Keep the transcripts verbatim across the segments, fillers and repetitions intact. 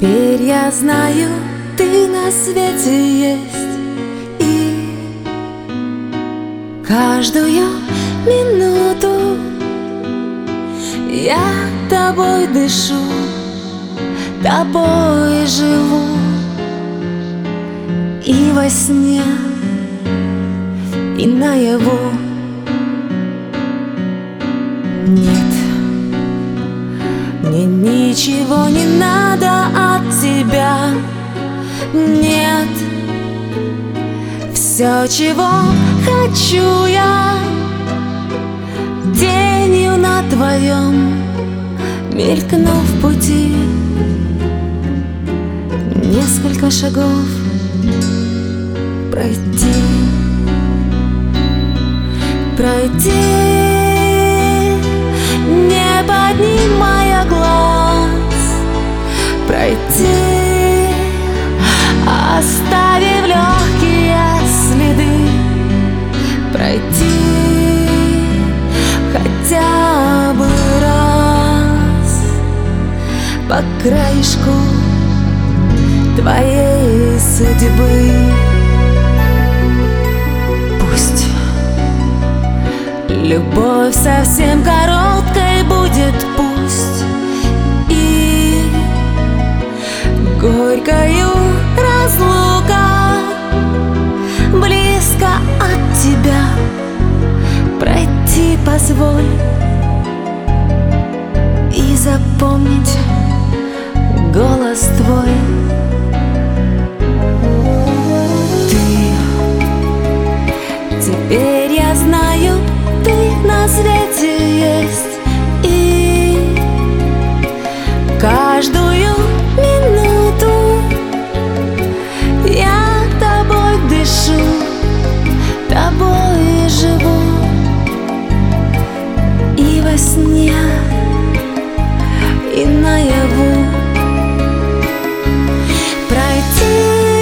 Теперь я знаю, ты на свете есть, и каждую минуту я тобой дышу, тобой живу. И во сне, и наяву. Нет, мне ничего не надо от тебя. Нет, все, чего хочу я, тенью на твоем мелькнув в пути, несколько шагов пройти, пройти, не поднимая глаз, пройти, оставив легкие следы, пройти хотя бы раз по краешку твоей судьбы. Пусть любовь совсем короткой будет, пусть и горькою разлука, близко от тебя пройти позволь и запомнить голос твой. Теперь я знаю, ты на свете есть, и каждую минуту я тобой дышу, тобой живу. И во сне, и наяву. Пройти,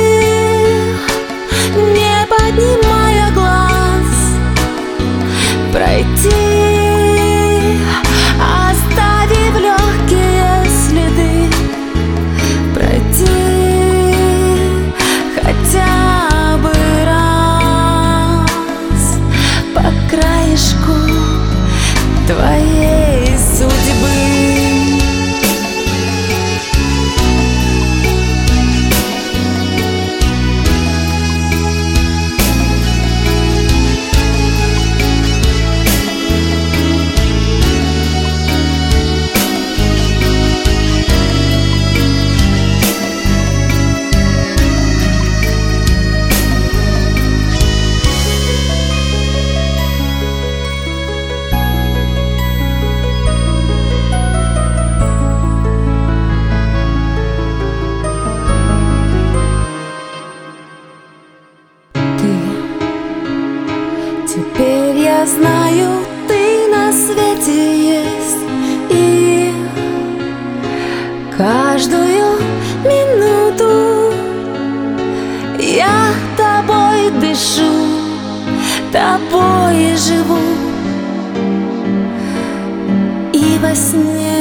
не поднимая глаз, пройти, оставив легкие следы, пройти хотя бы раз по краешку твоей судьбы. Теперь я знаю, ты на свете есть, и каждую минуту я тобой дышу, тобой живу. И во сне,